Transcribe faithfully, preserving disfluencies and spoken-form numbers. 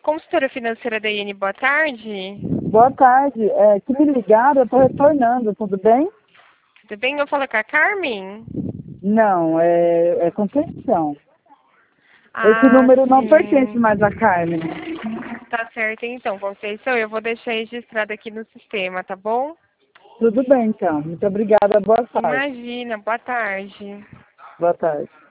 consultora financeira da I N, boa tarde. Boa tarde. É, que me ligaram, eu estou retornando, tudo bem? Tudo bem? Eu falo com a Carmen? Não, é, é Conceição. Esse Ah, número não pertence sim. mais a Carmen. Tá certo então, Conceição. Eu vou deixar registrado aqui no sistema, tá bom? Tudo bem, então. Muito obrigada. Boa tarde. Imagina, boa tarde. Boa tarde.